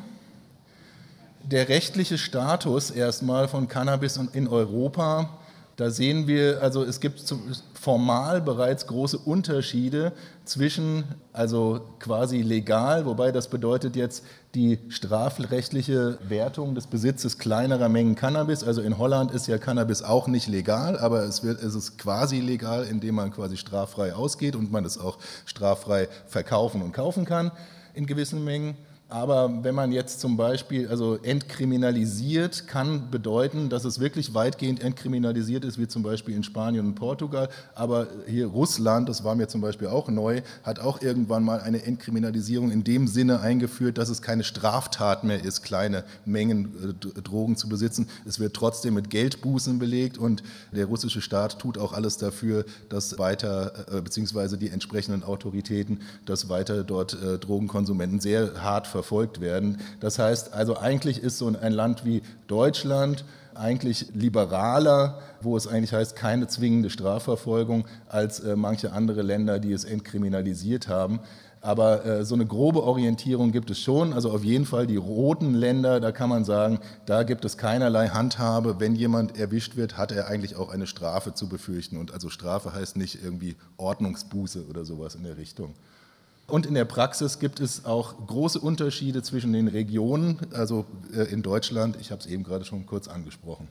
Der rechtliche Status erstmal von Cannabis in Europa, da sehen wir, also es gibt formal bereits große Unterschiede zwischen, also quasi legal, wobei das bedeutet jetzt die strafrechtliche Wertung des Besitzes kleinerer Mengen Cannabis. Also in Holland ist ja Cannabis auch nicht legal, aber es, wird, es ist quasi legal, indem man quasi straffrei ausgeht und man es auch straffrei verkaufen und kaufen kann in gewissen Mengen. Aber wenn man jetzt zum Beispiel also entkriminalisiert, kann bedeuten, dass es wirklich weitgehend entkriminalisiert ist, wie zum Beispiel in Spanien und Portugal. Aber hier Russland, das war mir zum Beispiel auch neu, hat auch irgendwann mal eine Entkriminalisierung in dem Sinne eingeführt, dass es keine Straftat mehr ist, kleine Mengen äh, Drogen zu besitzen. Es wird trotzdem mit Geldbußen belegt und der russische Staat tut auch alles dafür, dass weiter, äh, beziehungsweise die entsprechenden Autoritäten, dass weiter dort äh, Drogenkonsumenten sehr hart verfolgt werden. Das heißt, also eigentlich ist so ein Land wie Deutschland eigentlich liberaler, wo es eigentlich heißt, keine zwingende Strafverfolgung, als äh, manche andere Länder, die es entkriminalisiert haben. Aber äh, so eine grobe Orientierung gibt es schon. Also auf jeden Fall die roten Länder, da kann man sagen, da gibt es keinerlei Handhabe. Wenn jemand erwischt wird, hat er eigentlich auch eine Strafe zu befürchten. Und also Strafe heißt nicht irgendwie Ordnungsbuße oder sowas in der Richtung. Und in der Praxis gibt es auch große Unterschiede zwischen den Regionen, also in Deutschland, ich habe es eben gerade schon kurz angesprochen.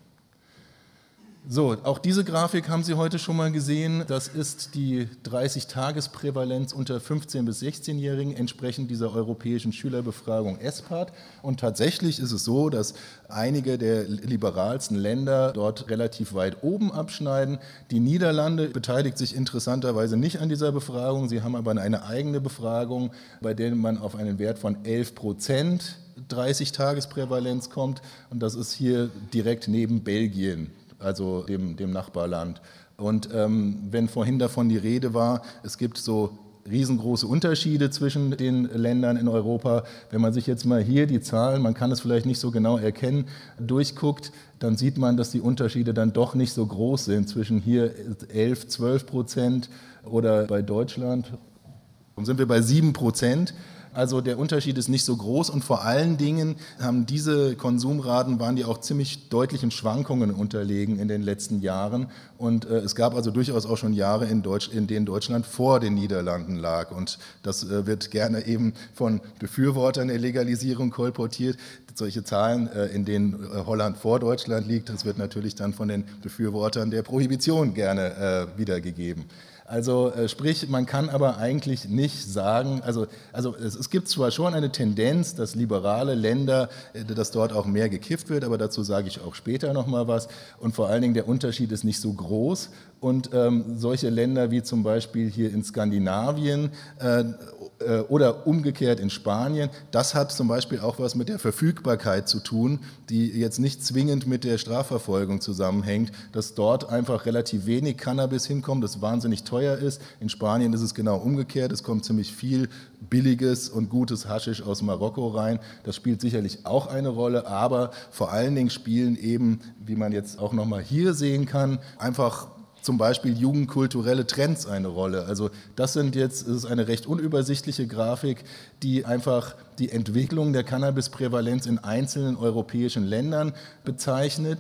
So, auch diese Grafik haben Sie heute schon mal gesehen. Das ist die dreißig-Tages-Prävalenz unter fünfzehn- bis sechzehnjährigen entsprechend dieser europäischen Schülerbefragung E S P A D. Und tatsächlich ist es so, dass einige der liberalsten Länder dort relativ weit oben abschneiden. Die Niederlande beteiligt sich interessanterweise nicht an dieser Befragung. Sie haben aber eine eigene Befragung, bei der man auf einen Wert von elf Prozent dreißig-Tages-Prävalenz kommt. Und das ist hier direkt neben Belgien, also dem, dem Nachbarland. Und ähm, wenn vorhin davon die Rede war, es gibt so riesengroße Unterschiede zwischen den Ländern in Europa. Wenn man sich jetzt mal hier die Zahlen, man kann es vielleicht nicht so genau erkennen, durchguckt, dann sieht man, dass die Unterschiede dann doch nicht so groß sind zwischen hier elf, zwölf Prozent oder bei Deutschland sind wir bei sieben Prozent. Also der Unterschied ist nicht so groß und vor allen Dingen haben diese Konsumraten, waren die auch ziemlich deutlichen Schwankungen unterlegen in den letzten Jahren. Und äh, es gab also durchaus auch schon Jahre, in, Deutsch, in denen Deutschland vor den Niederlanden lag. Und das äh, wird gerne eben von Befürwortern der Legalisierung kolportiert. Solche Zahlen, äh, in denen äh, Holland vor Deutschland liegt, das wird natürlich dann von den Befürwortern der Prohibition gerne äh, wiedergegeben. Also äh, sprich, man kann aber eigentlich nicht sagen, also, also es, es gibt zwar schon eine Tendenz, dass liberale Länder, äh, dass dort auch mehr gekifft wird, aber dazu sage ich auch später nochmal was. Und vor allen Dingen der Unterschied ist nicht so groß. Und ähm, solche Länder wie zum Beispiel hier in Skandinavien äh, äh, oder umgekehrt in Spanien, das hat zum Beispiel auch was mit der Verfügbarkeit zu tun, die jetzt nicht zwingend mit der Strafverfolgung zusammenhängt, dass dort einfach relativ wenig Cannabis hinkommt, das wahnsinnig teuer ist. In Spanien ist es genau umgekehrt, es kommt ziemlich viel billiges und gutes Haschisch aus Marokko rein. Das spielt sicherlich auch eine Rolle, aber vor allen Dingen spielen eben, wie man jetzt auch nochmal hier sehen kann, einfach zum Beispiel jugendkulturelle Trends eine Rolle. Also das sind jetzt, das ist eine recht unübersichtliche Grafik, die einfach die Entwicklung der Cannabisprävalenz in einzelnen europäischen Ländern bezeichnet.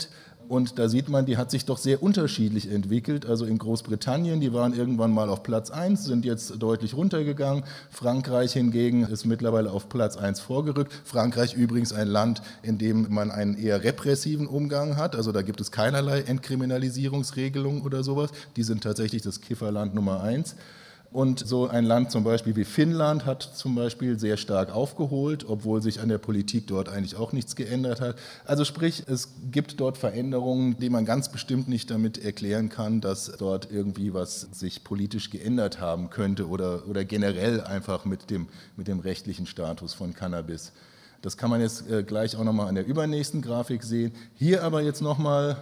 Und da sieht man, die hat sich doch sehr unterschiedlich entwickelt. Also in Großbritannien, die waren irgendwann mal auf Platz eins, sind jetzt deutlich runtergegangen. Frankreich hingegen ist mittlerweile auf Platz eins vorgerückt. Frankreich übrigens ein Land, in dem man einen eher repressiven Umgang hat. Also da gibt es keinerlei Entkriminalisierungsregelungen oder sowas. Die sind tatsächlich das Kifferland Nummer eins. Und so ein Land zum Beispiel wie Finnland hat zum Beispiel sehr stark aufgeholt, obwohl sich an der Politik dort eigentlich auch nichts geändert hat. Also sprich, es gibt dort Veränderungen, die man ganz bestimmt nicht damit erklären kann, dass dort irgendwie was sich politisch geändert haben könnte oder, oder generell einfach mit dem, mit dem rechtlichen Status von Cannabis. Das kann man jetzt gleich auch nochmal an der übernächsten Grafik sehen. Hier aber jetzt nochmal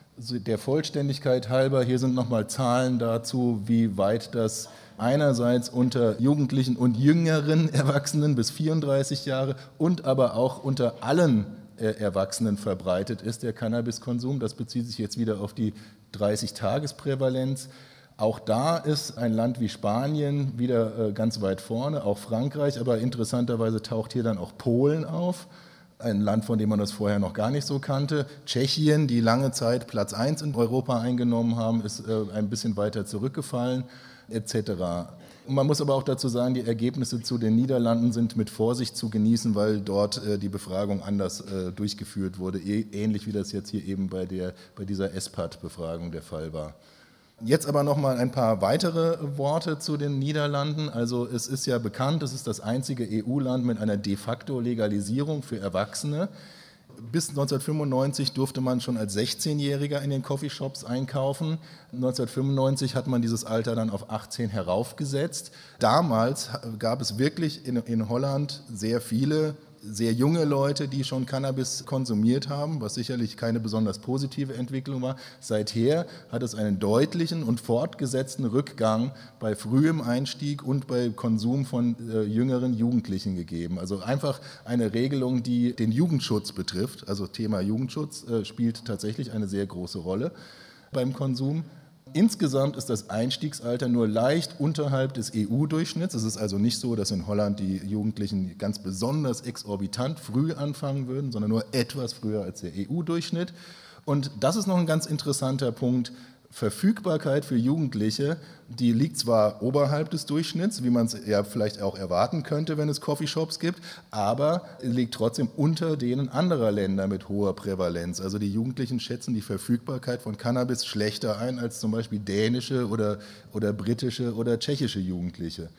der Vollständigkeit halber, hier sind nochmal Zahlen dazu, wie weit das einerseits unter Jugendlichen und jüngeren Erwachsenen bis vierunddreißig Jahre und aber auch unter allen Erwachsenen verbreitet ist, der Cannabiskonsum. Das bezieht sich jetzt wieder auf die dreißig-Tages-Prävalenz. Auch da ist ein Land wie Spanien wieder ganz weit vorne, auch Frankreich, aber interessanterweise taucht hier dann auch Polen auf. Ein Land, von dem man das vorher noch gar nicht so kannte. Tschechien, die lange Zeit Platz eins in Europa eingenommen haben, ist ein bisschen weiter zurückgefallen, et cetera. Man muss aber auch dazu sagen, die Ergebnisse zu den Niederlanden sind mit Vorsicht zu genießen, weil dort die Befragung anders durchgeführt wurde, ähnlich wie das jetzt hier eben bei, der, bei dieser S P A T-Befragung der Fall war. Jetzt aber noch mal ein paar weitere Worte zu den Niederlanden. Also es ist ja bekannt, es ist das einzige E U-Land mit einer de facto Legalisierung für Erwachsene. Bis neunzehnhundertfünfundneunzig durfte man schon als sechzehnjähriger in den Coffeeshops einkaufen. neunzehnhundertfünfundneunzig hat man dieses Alter dann auf achtzehn heraufgesetzt. Damals gab es wirklich in, in Holland sehr viele sehr junge Leute, die schon Cannabis konsumiert haben, was sicherlich keine besonders positive Entwicklung war. Seither hat es einen deutlichen und fortgesetzten Rückgang bei frühem Einstieg und bei Konsum von äh, jüngeren Jugendlichen gegeben. Also einfach eine Regelung, die den Jugendschutz betrifft. Also Thema Jugendschutz äh, spielt tatsächlich eine sehr große Rolle beim Konsum. Insgesamt ist das Einstiegsalter nur leicht unterhalb des E U-Durchschnitts. Es ist also nicht so, dass in Holland die Jugendlichen ganz besonders exorbitant früh anfangen würden, sondern nur etwas früher als der E U-Durchschnitt. Und das ist noch ein ganz interessanter Punkt. Verfügbarkeit für Jugendliche, die liegt zwar oberhalb des Durchschnitts, wie man es ja vielleicht auch erwarten könnte, wenn es Coffeeshops gibt, aber liegt trotzdem unter denen anderer Länder mit hoher Prävalenz. Also die Jugendlichen schätzen die Verfügbarkeit von Cannabis schlechter ein als zum Beispiel dänische oder, oder britische oder tschechische Jugendliche,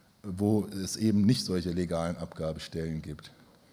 wo es eben nicht solche legalen Abgabestellen gibt.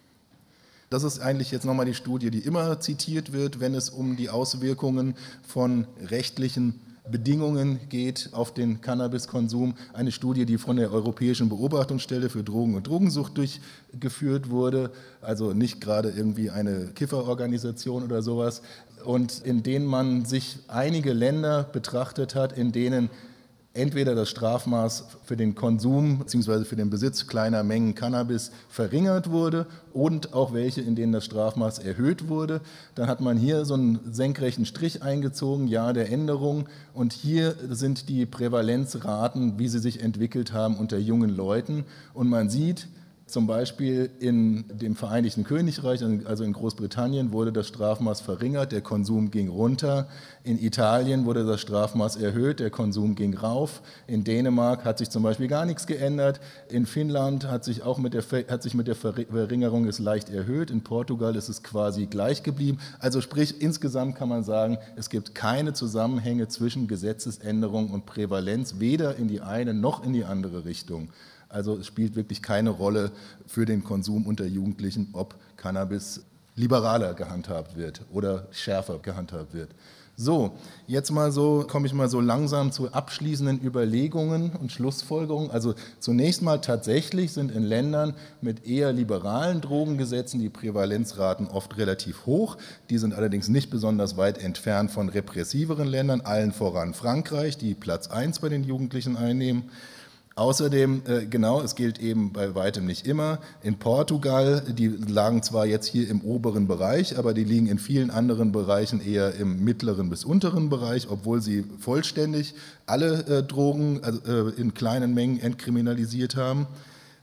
Das ist eigentlich jetzt nochmal die Studie, die immer zitiert wird, wenn es um die Auswirkungen von rechtlichen Bedingungen geht auf den Cannabiskonsum. Eine Studie, die von der Europäischen Beobachtungsstelle für Drogen und Drogensucht durchgeführt wurde, also nicht gerade irgendwie eine Kifferorganisation oder sowas, und in denen man sich einige Länder betrachtet hat, in denen entweder das Strafmaß für den Konsum bzw. für den Besitz kleiner Mengen Cannabis verringert wurde und auch welche, in denen das Strafmaß erhöht wurde. Dann hat man hier so einen senkrechten Strich eingezogen, Jahr der Änderung. Und hier sind die Prävalenzraten, wie sie sich entwickelt haben unter jungen Leuten. Und man sieht, zum Beispiel in dem Vereinigten Königreich, also in Großbritannien, wurde das Strafmaß verringert, der Konsum ging runter. In Italien wurde das Strafmaß erhöht, der Konsum ging rauf. In Dänemark hat sich zum Beispiel gar nichts geändert. In Finnland hat sich auch mit der, hat sich mit der Verringerung es leicht erhöht. In Portugal ist es quasi gleich geblieben. Also sprich, insgesamt kann man sagen, es gibt keine Zusammenhänge zwischen Gesetzesänderung und Prävalenz, weder in die eine noch in die andere Richtung. Also es spielt wirklich keine Rolle für den Konsum unter Jugendlichen, ob Cannabis liberaler gehandhabt wird oder schärfer gehandhabt wird. So, jetzt mal so, komme ich mal so langsam zu abschließenden Überlegungen und Schlussfolgerungen. Also zunächst mal tatsächlich sind in Ländern mit eher liberalen Drogengesetzen die Prävalenzraten oft relativ hoch. Die sind allerdings nicht besonders weit entfernt von repressiveren Ländern, allen voran Frankreich, die Platz eins bei den Jugendlichen einnehmen. Außerdem, äh, genau, es gilt eben bei weitem nicht immer, in Portugal, die lagen zwar jetzt hier im oberen Bereich, aber die liegen in vielen anderen Bereichen eher im mittleren bis unteren Bereich, obwohl sie vollständig alle äh, Drogen also, äh, in kleinen Mengen entkriminalisiert haben.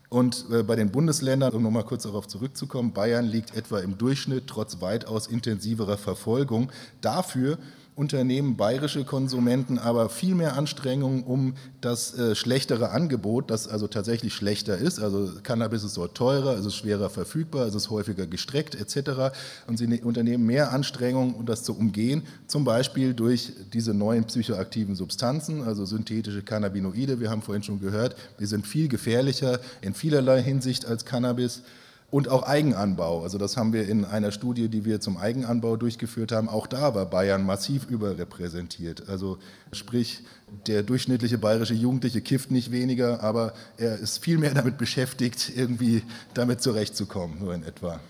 Und bei den Bundesländern, um nochmal kurz darauf zurückzukommen, Bayern liegt etwa im Durchschnitt trotz weitaus intensiverer Verfolgung. Dafür unternehmen bayerische Konsumenten aber viel mehr Anstrengungen um das äh, schlechtere Angebot, das also tatsächlich schlechter ist. Also Cannabis ist dort teurer, es ist schwerer verfügbar, es ist häufiger gestreckt et cetera. Und sie ne- unternehmen mehr Anstrengungen, um das zu umgehen, zum Beispiel durch diese neuen psychoaktiven Substanzen, also synthetische Cannabinoide. Wir haben vorhin schon gehört, die sind viel gefährlicher in vielerlei Hinsicht als Cannabis. Und auch Eigenanbau. Also das haben wir in einer Studie, die wir zum Eigenanbau durchgeführt haben. Auch da war Bayern massiv überrepräsentiert. Also sprich, der durchschnittliche bayerische Jugendliche kifft nicht weniger, aber er ist viel mehr damit beschäftigt, irgendwie damit zurechtzukommen, so in etwa.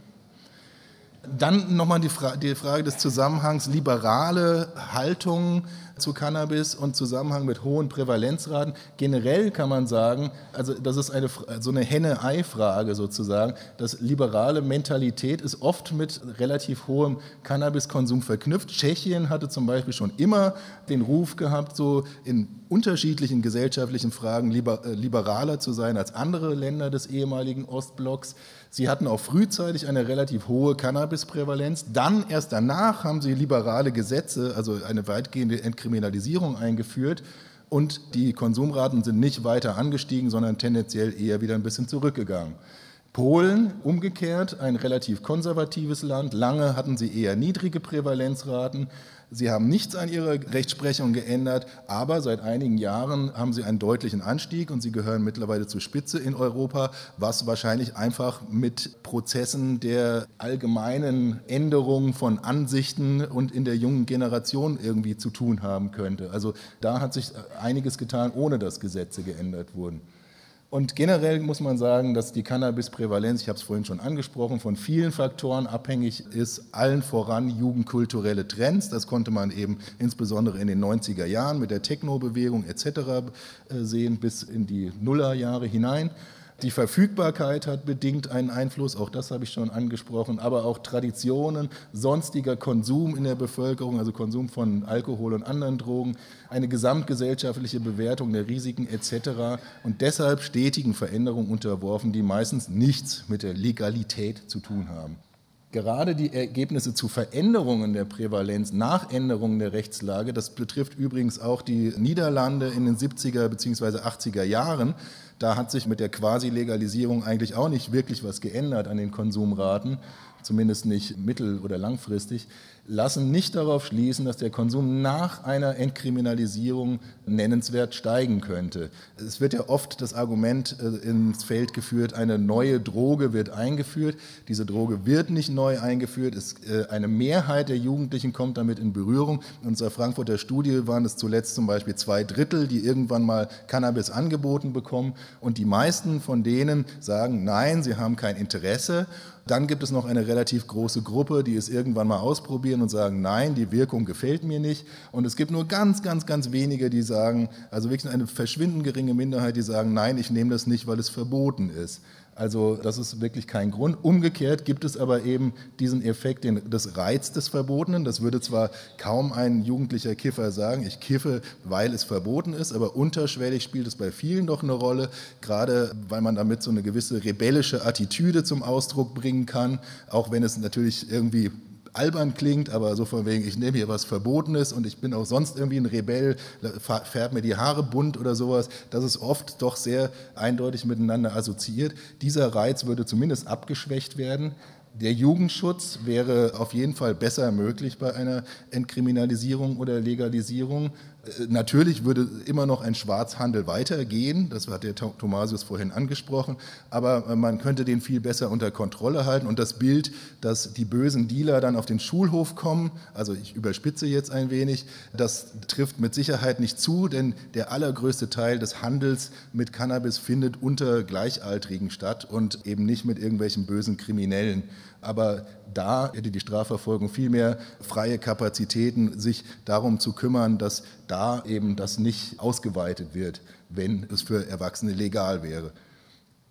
Dann nochmal die, Fra- die Frage des Zusammenhangs liberale Haltungen zu Cannabis und Zusammenhang mit hohen Prävalenzraten. Generell kann man sagen, also das ist eine, so eine Henne-Ei-Frage sozusagen, dass liberale Mentalität ist oft mit relativ hohem Cannabiskonsum verknüpft. Tschechien hatte zum Beispiel schon immer den Ruf gehabt, so in unterschiedlichen gesellschaftlichen Fragen liber, äh, liberaler zu sein als andere Länder des ehemaligen Ostblocks. Sie hatten auch frühzeitig eine relativ hohe Cannabisprävalenz. Dann, erst danach, haben sie liberale Gesetze, also eine weitgehende Entkriminalisierung eingeführt. Und die Konsumraten sind nicht weiter angestiegen, sondern tendenziell eher wieder ein bisschen zurückgegangen. Polen umgekehrt, ein relativ konservatives Land. Lange hatten sie eher niedrige Prävalenzraten. Sie haben nichts an ihrer Rechtsprechung geändert, aber seit einigen Jahren haben sie einen deutlichen Anstieg und sie gehören mittlerweile zur Spitze in Europa, was wahrscheinlich einfach mit Prozessen der allgemeinen Änderung von Ansichten und in der jungen Generation irgendwie zu tun haben könnte. Also da hat sich einiges getan, ohne dass Gesetze geändert wurden. Und generell muss man sagen, dass die Cannabisprävalenz, ich habe es vorhin schon angesprochen, von vielen Faktoren abhängig ist, allen voran jugendkulturelle Trends. Das konnte man eben insbesondere in den neunziger Jahren mit der Techno-Bewegung et cetera sehen, bis in die Nullerjahre hinein. Die Verfügbarkeit hat bedingt einen Einfluss, auch das habe ich schon angesprochen, aber auch Traditionen, sonstiger Konsum in der Bevölkerung, also Konsum von Alkohol und anderen Drogen, eine gesamtgesellschaftliche Bewertung der Risiken et cetera und deshalb stetigen Veränderungen unterworfen, die meistens nichts mit der Legalität zu tun haben. Gerade die Ergebnisse zu Veränderungen der Prävalenz nach Änderungen der Rechtslage, das betrifft übrigens auch die Niederlande in den siebziger bzw. achtziger Jahren, da hat sich mit der Quasi-Legalisierung eigentlich auch nicht wirklich was geändert an den Konsumraten, zumindest nicht mittel- oder langfristig, lassen nicht darauf schließen, dass der Konsum nach einer Entkriminalisierung nennenswert steigen könnte. Es wird ja oft das Argument ins Feld geführt, eine neue Droge wird eingeführt. Diese Droge wird nicht neu eingeführt. Es, eine Mehrheit der Jugendlichen kommt damit in Berührung. In unserer Frankfurter Studie waren es zuletzt zum Beispiel zwei Drittel, die irgendwann mal Cannabis angeboten bekommen. Und die meisten von denen sagen, nein, sie haben kein Interesse. Dann gibt es noch eine relativ große Gruppe, die es irgendwann mal ausprobieren und sagen, nein, die Wirkung gefällt mir nicht. Und es gibt nur ganz, ganz, ganz wenige, die sagen, also wirklich eine verschwindend geringe Minderheit, die sagen, nein, ich nehme das nicht, weil es verboten ist. Also das ist wirklich kein Grund. Umgekehrt gibt es aber eben diesen Effekt den, des Reiz des Verbotenen. Das würde zwar kaum ein jugendlicher Kiffer sagen, ich kiffe, weil es verboten ist, aber unterschwellig spielt es bei vielen doch eine Rolle, gerade weil man damit so eine gewisse rebellische Attitüde zum Ausdruck bringen kann, auch wenn es natürlich irgendwie albern klingt, aber so von wegen, ich nehme hier was Verbotenes und ich bin auch sonst irgendwie ein Rebell, färbe mir die Haare bunt oder sowas, das ist oft doch sehr eindeutig miteinander assoziiert. Dieser Reiz würde zumindest abgeschwächt werden. Der Jugendschutz wäre auf jeden Fall besser möglich bei einer Entkriminalisierung oder Legalisierung. Natürlich würde immer noch ein Schwarzhandel weitergehen, das hat der Thomasius vorhin angesprochen, aber man könnte den viel besser unter Kontrolle halten und das Bild, dass die bösen Dealer dann auf den Schulhof kommen, also ich überspitze jetzt ein wenig, das trifft mit Sicherheit nicht zu, denn der allergrößte Teil des Handels mit Cannabis findet unter Gleichaltrigen statt und eben nicht mit irgendwelchen bösen Kriminellen. Aber da hätte die Strafverfolgung viel mehr freie Kapazitäten, sich darum zu kümmern, dass da eben das nicht ausgeweitet wird, wenn es für Erwachsene legal wäre.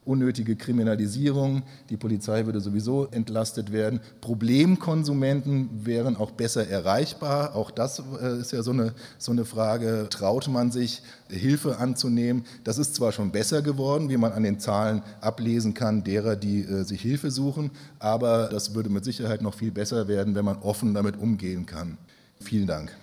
unnötige Kriminalisierung, die Polizei würde sowieso entlastet werden. Problemkonsumenten wären auch besser erreichbar. Auch das äh, ist ja so eine, so eine Frage, traut man sich, Hilfe anzunehmen? Das ist zwar schon besser geworden, wie man an den Zahlen ablesen kann, derer, die äh, sich Hilfe suchen, aber das würde mit Sicherheit noch viel besser werden, wenn man offen damit umgehen kann. Vielen Dank.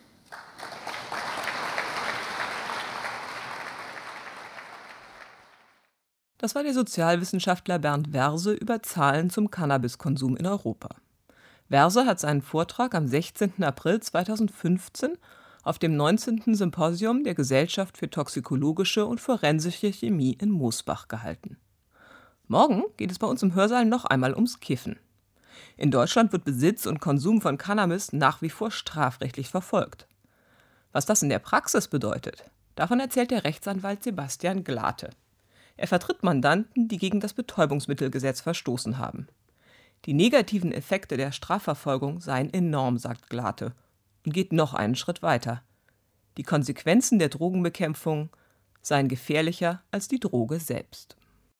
Das war der Sozialwissenschaftler Bernd Werse über Zahlen zum Cannabiskonsum in Europa. Werse hat seinen Vortrag am sechzehnten April zweitausendfünfzehn auf dem neunzehnten Symposium der Gesellschaft für toxikologische und forensische Chemie in Mosbach gehalten. Morgen geht es bei uns im Hörsaal noch einmal ums Kiffen. In Deutschland wird Besitz und Konsum von Cannabis nach wie vor strafrechtlich verfolgt. Was das in der Praxis bedeutet, davon erzählt der Rechtsanwalt Sebastian Glate. Er vertritt Mandanten, die gegen das Betäubungsmittelgesetz verstoßen haben. Die negativen Effekte der Strafverfolgung seien enorm, sagt Glate, und geht noch einen Schritt weiter. Die Konsequenzen der Drogenbekämpfung seien gefährlicher als die Droge selbst.